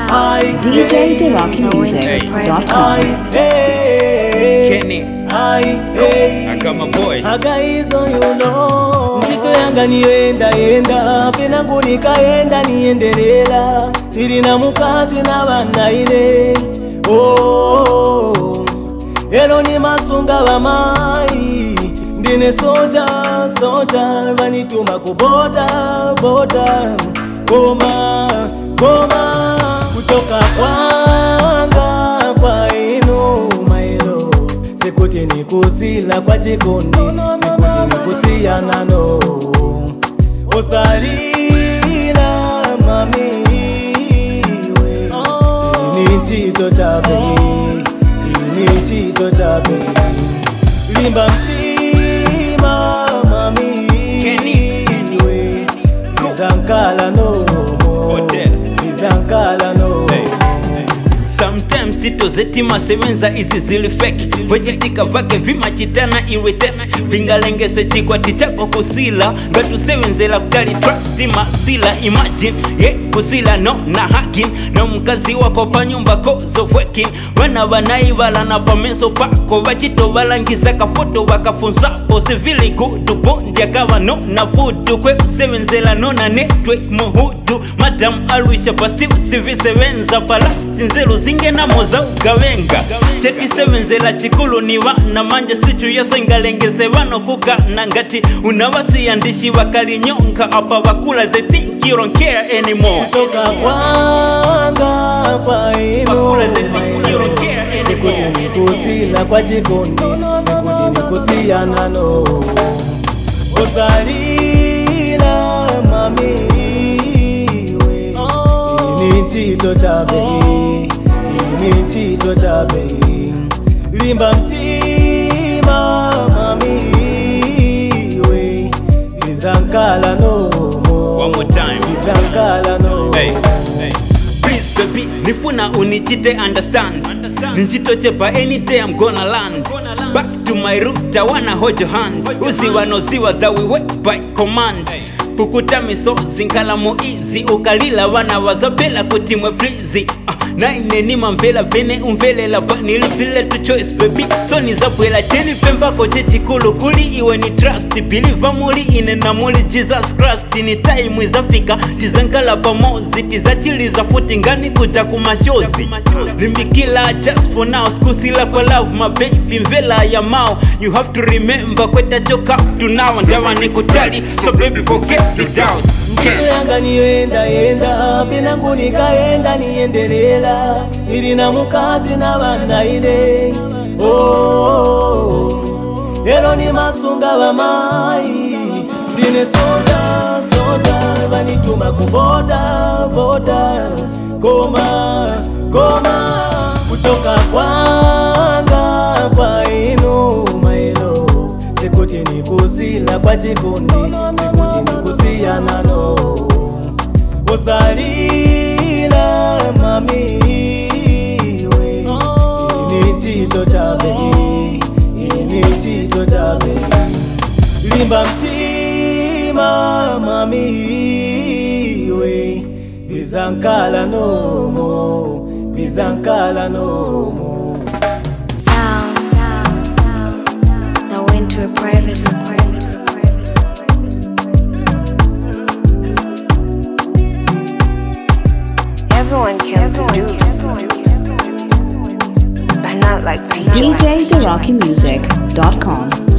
DJDeRockyMusic.com. Kenny, I got my boy. Agaizo you know. Mchito yanga nienda penangu nikaenda niendelela. Nilina mukazi na bana ile. Oh, elo ni masunga wa mai. Ndine soja vanituma kuboda Koma kutoka kwanga kwa inu mailo. Sikuti ni kusila kwa chikundi, sikuti ni kusiana no. Osalila mami we. Ini chito chabe limba mtima mami we. Nizankala no Sometimes sito zetima sewenza isi zili fake. Vojetika vake vima chitana iwe tena. Vingalengese chikwa tichako kusila. Ngatu sewenzela kutali trust masila. Imagine, kusila no na hacking. No mkazi wako pa nyumba kozo working. Wana wanaivala na pameso pako. Wachito walangiza kafoto wakafunzapo. Sivili gudu bondia kawa no na fudu. Kwe usewenzela no na network mohudu. Madam alwisha pasti usivisewenza. Palasti nzelu zinge na moza ugawenga. Cheti sevenzela chikulu ni wana manja sichu yaso ingalengeze wano kuka nangati. Unawasi andishi wakali nyonka. Apa wakula they think you don't care anymore. Kutoka kwanga kwa inu sikuti ni kusila kwa chikundi, sikuti ni kusiana no. Osalila mami we. Ini chito chabe limba mtima mami we. Nizankala no more. One more time. Nizankala no. Hey. Please baby, nifuna unichite understand. Ninjito chepa any day I'm gonna land. Back to my root, I wanna hold your hand. Uziwa no ziwa that we work by command. Pukuta miso zinkala mo easy. Ukalila wana wazabela kutimwe please. Na inenima mvela vene umvelela ba nilifile to choice baby. So nizabwela cheni pemba koche chikulu kuli iwe ni trust. Believe muli inena muli Jesus Christ. Ni time izafika tizankala pamozi. Tizachiliza futi ngani kuja kumashozi. Limbikila just for now. Skusila kwa love my baby mvela ya mao. You have to remember kweta choke up to now. Ndawa nikutali so baby forget the doubt. Mchito yanga nienda penangu nikaenda niendelela. Nilina mukazi na bana ile. Oh, elo ni masunga wa mai. Ndine soja vanituma kuboda Koma kutoka kwanga kwa inu mailo. Sikuti ni kusila kwa chikundi, sikuti ni kusiana no. Osalila mami we. Ini chito chabe limba mtima mami we. Nizankala no more. Sound. Now went to a private school. Everyone can produce, but not like DJ. DJDeRockyMusic.com.